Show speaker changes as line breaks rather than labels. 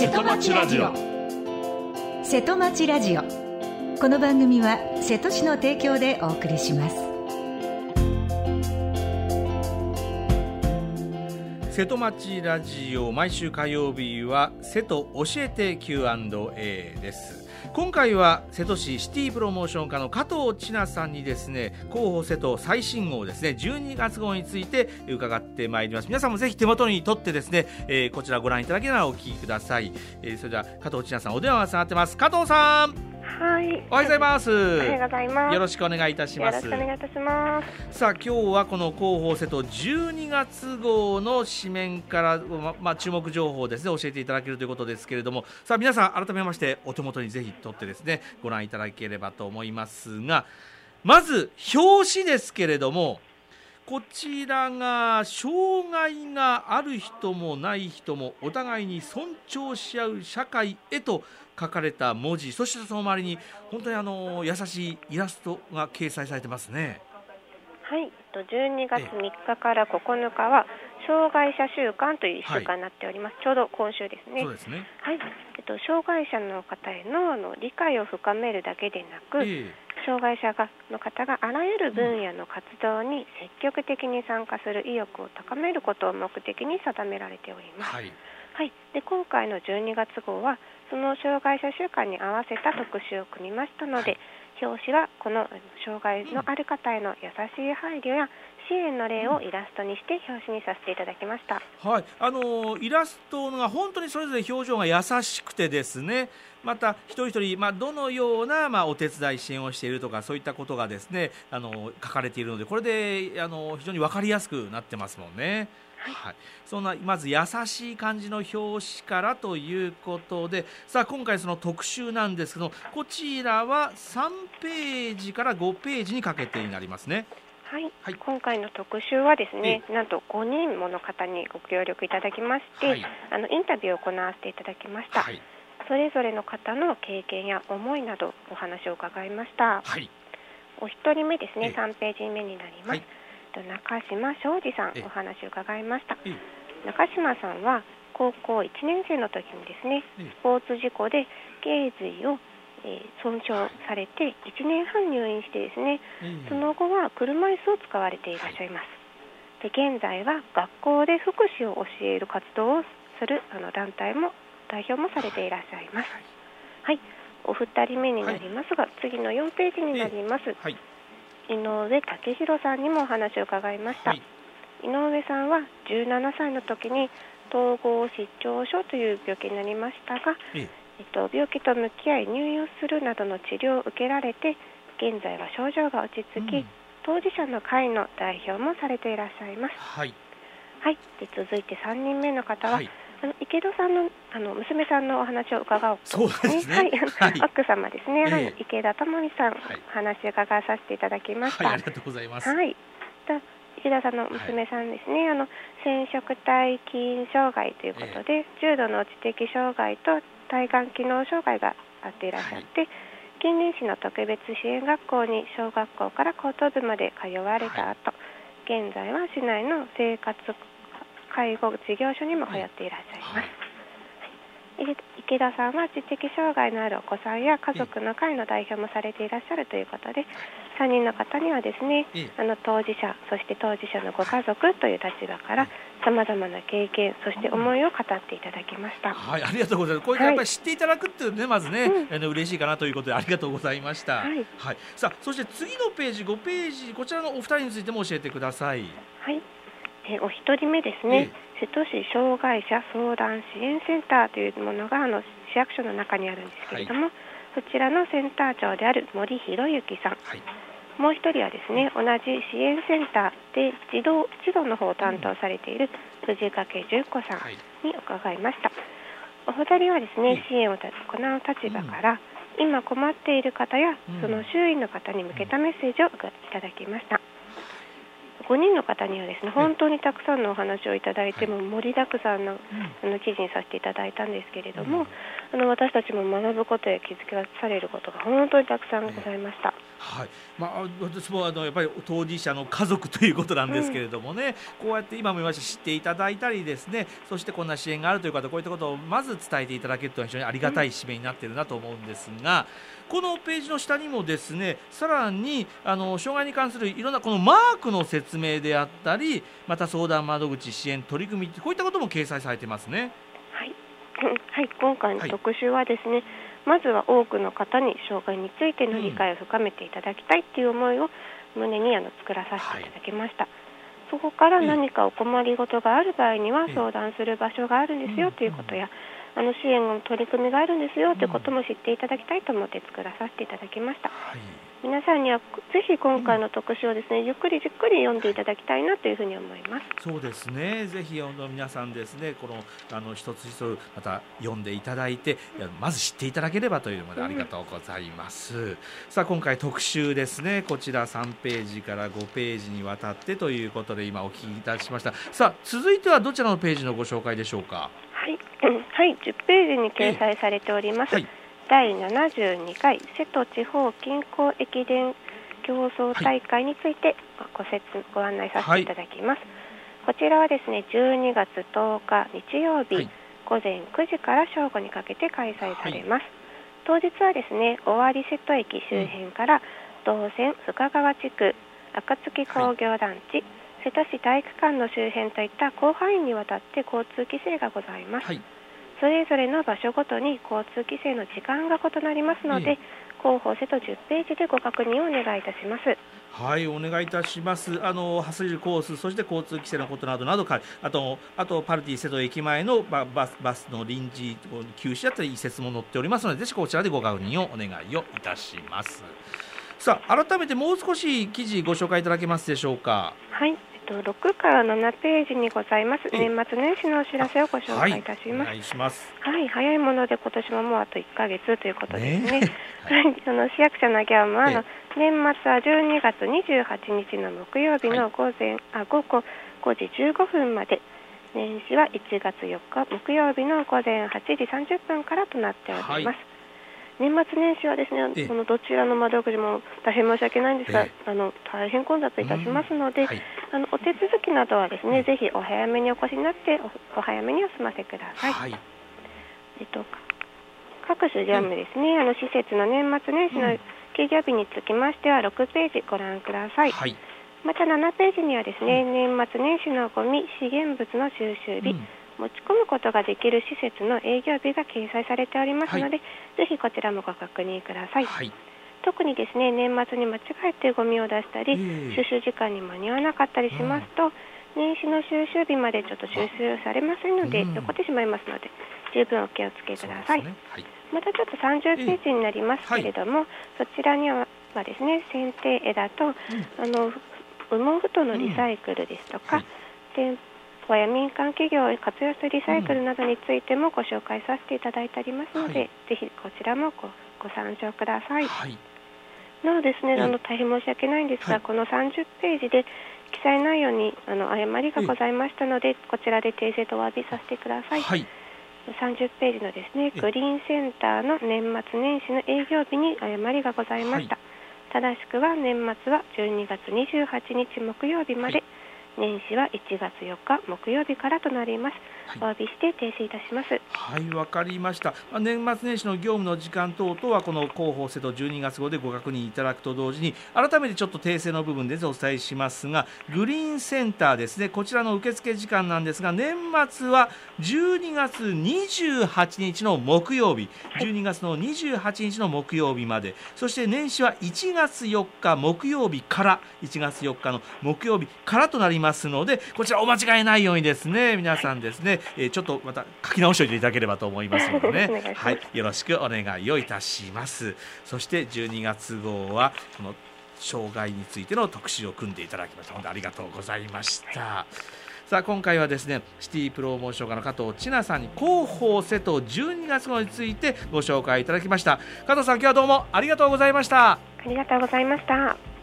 瀬戸町ラジオ。
瀬戸町ラジオ。この番組は瀬戸市の提供でお送りします。
瀬戸町ラジオ、毎週火曜日は瀬戸教えて Q&A です。今回は瀬戸市シティプロモーション課の加藤千奈さんにですね、広報瀬戸最新号ですね、12月号について伺ってまいります。皆さんもぜひ手元に取ってですね、こちらご覧いただけならお聞きください。それでは加藤千奈さん、お電話がつながってます。加藤さん、
はい、
おはようございます。
おはようございます。
よろしくお願いいたします。
よろしくお願いいたします。
さあ、今日はこの広報瀬戸12月号の紙面から、注目情報をですね、教えていただけるということですけれども、さあ皆さん改めましてお手元にぜひ取ってですね、ご覧いただければと思いますが、まず表紙ですけれども、こちらが障害がある人もない人もお互いに尊重し合う社会へと書かれた文字、そしてその周りに本当に優しいイラストが掲載されてますね。
はい、12月3日から9日は障害者週間という1週間になっております。ちょうど今週ですね。
そうですね。
はい、障害者の方への理解を深めるだけでなく、障害者の方があらゆる分野の活動に積極的に参加する意欲を高めることを目的に定められております。はい、で今回の12月号はその障害者週間に合わせた特集を組みましたので、表紙はこの障害のある方への優しい配慮や支援の例をイラストにして表紙にさせていただきました。
はい、イラストが本当にそれぞれ表情が優しくてですね、また一人一人、どのような、お手伝い支援をしているとか、そういったことがですね、書かれているので、これで非常に分かりやすくなってますもんね。はい、そんなまず優しい感じの表紙からということで、さあ今回その特集なんですけど、こちらは3ページから5ページにかけてになりますね。
はい、今回の特集はですね、なんと5人もの方にご協力いただきまして、インタビューを行わせていただきました。それぞれの方の経験や思いなどお話を伺いました。お一人目ですね、3ページ目になります。中島昌司さん、お話を伺いました。中島さんは高校1年生の時にですね、スポーツ事故で頸髄を損傷されて1年半入院してですね、その後は車椅子を使われていらっしゃいます。で現在は学校で福祉を教える活動をする団体も代表もされていらっしゃいます。はい、お二人目になりますが、次の4ページになります。井上武弘さんにもお話を伺いました。井上さんは17歳の時に統合失調症という病気になりましたが、病気と向き合い入院するなどの治療を受けられて、現在は症状が落ち着き、当事者の会の代表もされていらっしゃいます。で続いて3人目の方は、池田さんの娘さんのお話を伺おうとですね。奥様ですね、池田智美さん、お話を伺わさせていただきました。
ありがとうございます。
池田さんの娘さんですね、染色体起因障害ということで、重度の知的障害と体幹機能障害があっていらっしゃって、近隣市の特別支援学校に小学校から高等部まで通われた後、現在は市内の生活介護事業所にも通っていらっしゃいます。池田さんは知的障害のあるお子さんや家族の会の代表もされていらっしゃるということで、3人の方にはですね、当事者、そして当事者のご家族という立場からさまざまな経験、そして思いを語っていただきました。
ありがとうございます。こういったやっぱり知っていただくっていうね、まずね、嬉しいかなということでありがとうございました。さあそして次のページ5ページ、こちらのお二人についても教えてください。
お一人目ですね、瀬戸市障害者相談支援センターというものが市役所の中にあるんですけれども、そちらのセンター長である森博之さん、もう一人はですね、同じ支援センターで児童の方を担当されている藤掛純子さんに伺いました。お二人はですね、支援を行う立場から、今困っている方やその周囲の方に向けたメッセージをいただきました。5人の方にはですね、本当にたくさんのお話をいただいて、も盛りだくさんの記事にさせていただいたんですけれども、私たちも学ぶことや気づかされることが本当にたくさんございました。
はい、私もやっぱり当事者の家族ということなんですけれどもね、こうやって今も言いました知っていただいたりですね、そしてこんな支援があるという方、こういったことをまず伝えていただけるというのは非常にありがたい使命になっているなと思うんですが、このページの下にもですね、さらに障害に関するいろんなこのマークの説明であったり、また相談窓口、支援取り組み、こういったことも掲載されてますね。
はい、はい、今回の特集はですね、まずは多くの方に障害についての理解を深めていただきたいという思いを胸に作らさせていただきました。そこから何かお困りごとがある場合には相談する場所があるんですよということや、支援の取り組みがあるんですよということも知っていただきたいと思って作らさせていただきました。皆さんにはぜひ今回の特集をですね、ゆっくりじっくり読んでいただきたいなというふうに思います。
そうですね、ぜひ皆さんですね、この一つ一つまた読んでいただいて、まず知っていただければというのでありがとうございます。さあ今回特集ですね、こちら3ページから5ページにわたってということで今お聞きいたしました。さあ続いてはどちらのページのご紹介でしょうか。
はい、はい、10ページに掲載されております、第72回瀬戸地方近郊駅伝競争大会についてご案内させていただきます。こちらはですね、12月10日日曜日、午前9時から正午にかけて開催されます。当日はですね、尾張瀬戸駅周辺から道線深川地区、暁工業団地、瀬戸市体育館の周辺といった広範囲にわたって交通規制がございます。それぞれの場所ごとに交通規制の時間が異なりますので、広報瀬戸10ページでご確認をお願いいたします。
はい、お願いいたします。走るコース、そして交通規制のことなどあとパルティ瀬戸駅前のバスの臨時休止だったり移設も載っておりますので、ぜひこちらでご確認をお願いをいたします。さあ改めてもう少し記事ご紹介いただけますでしょうか。
はい、6から7ページにございます年末年始のお知らせをご紹介いたします。
お願いします。
はい、早いもので今年ももうあと1ヶ月ということですね。市役所の業務は年末は12月28日の木曜日の午後5時15分まで、年始は1月4日木曜日の午前8時30分からとなっております。年末年始はですね、どちらの窓口も大変申し訳ないんですが、大変混雑いたしますので、お手続きなどはですね、ぜひお早めにお越しになってお早めにお済ませください。各種業務ですね、施設の年末年始の休業日につきましては6ページご覧ください。また7ページにはですね、年末年始のゴミ資源物の収集日、持ち込むことができる施設の営業日が掲載されておりますので、ぜひこちらもご確認ください。特にですね、年末に間違えてゴミを出したり、収集時間に間に合わなかったりしますと、年始の収集日までちょっと収集されませんので、残ってしまいますので、十分お気をつけください。またちょっと30ページになりますけれども、そちらにはですね、剪定枝と羽毛布団のリサイクルですとか、店舗や民間企業を活用したリサイクルなどについてもご紹介させていただいておりますので、ぜひこちらもご参照ください。なおですね、大変申し訳ないんですが、この30ページで記載内容に誤りがございましたので、こちらで訂正とお詫びさせてください。30ページのですね、グリーンセンターの年末年始の営業日に誤りがございました。正しくは年末は12月28日木曜日まで、年始は1月4日木曜日からとなります。お詫びして訂正いたします。
はい、わかりました。年末年始の業務の時間等々はこの広報瀬戸12月号でご確認いただくと同時に、改めてちょっと訂正の部分でお伝えしますが、グリーンセンターですね、こちらの受付時間なんですが、年末は12月28日の木曜日、12月の28日の木曜日まで、そして年始は1月4日木曜日から1月4日の木曜日からとなりますので、こちらお間違いないようにですね、皆さんですね、ちょっとまた書き直しておいていただければと思いますのでねはい、よろしくお願いをいたします。そして12月号はこの障害についての特集を組んでいただきましたので、ありがとうございました。さあ今回はですね、シティプロモーション課の加藤千奈さんに広報瀬戸12月号についてご紹介いただきました。加藤さん、今日はどうもありがとうございました。
ありがとうございました。